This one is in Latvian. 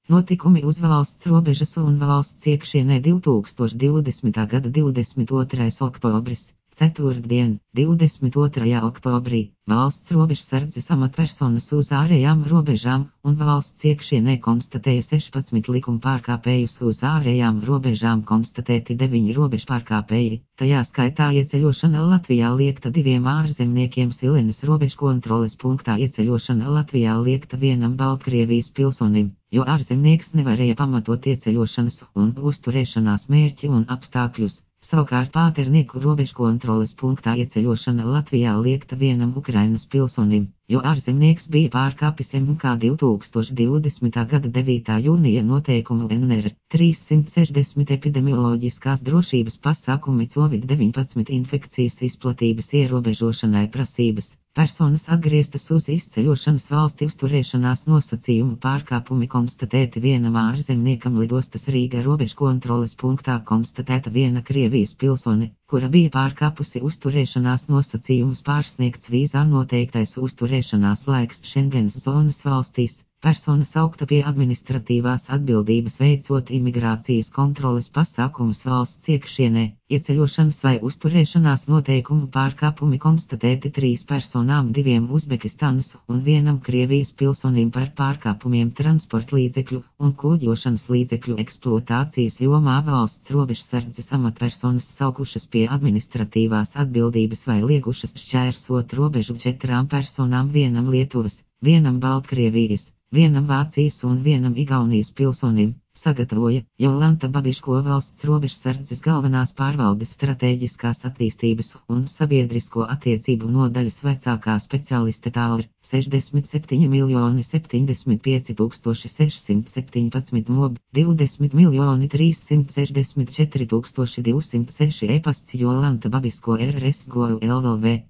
Notikumi uz valsts robežas un valsts iekšienē 2020. gada 22. oktobris, ceturtdien, 22. oktobrī, valsts robežsardzes amatpersonas uz ārējām robežām un valsts iekšienē konstatēja 16 likuma pārkāpējus uz ārējām robežām konstatēti 9 robežpārkāpēji, tajā skaitā ieceļošana Latvijā liekta 2 ārzemniekiem Silenes robežkontroles punktā ieceļošana Latvijā liekta 1 Baltkrievijas pilsonim, jo ārzemnieks nevarēja pamatot ieceļošanas un uzturēšanās mērķi un apstākļus. Savukārt Pāternieku robežkontroles punktā ieceļošana Latvijā liekta 1 Ukrainas pilsonim, jo ārzemnieks bija pārkāpis MK 2020. gada 9. jūnija noteikumu NR 360 epidemioloģiskās drošības pasākumi COVID-19 infekcijas izplatības ierobežošanai prasības. Personas atgrieztas uz izceļošanas valsti uzturēšanās nosacījumu pārkāpumi konstatēti 1 ārzemniekam lidostas Rīga robežkontroles punktā konstatēta 1 Krievijas pilsone, kura bija pārkāpusi uzturēšanās nosacījumus pārsniegts vīzā noteiktais uzturēšanās laiks Schengens zonas valstīs. Persona saukta pie administratīvās atbildības veicot imigrācijas kontroles pasākumus valsts iekšienē, ieceļošanas vai uzturēšanās noteikumu pārkāpumi konstatēti 3 personām 2 Uzbekistānas un 1 Krievijas pilsonim par pārkāpumiem transportlīdzekļu un kuģošanas līdzekļu eksploatācijas jomā valsts robežsardzes amatpersonas saukušas pie administratīvās atbildības vai liegušas šķērsot robežu 4 personām 1 Lietuvas, 1 Baltkrievijas, 1 Vācijas un 1 Igaunijas pilsonim, sagatavoja Jolanta Babiško valsts robežsardzes galvenās pārvaldes stratēģiskās attīstības un sabiedrisko attiecību nodaļas vecākā speciāliste tālri 67 75 617 mob 20 364 206 e-pasts Jolanta Babiško rs.gov.lv